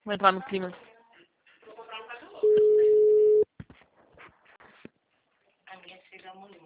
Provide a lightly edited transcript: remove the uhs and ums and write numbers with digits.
Vou entrar no clima. A minha chega amanhã.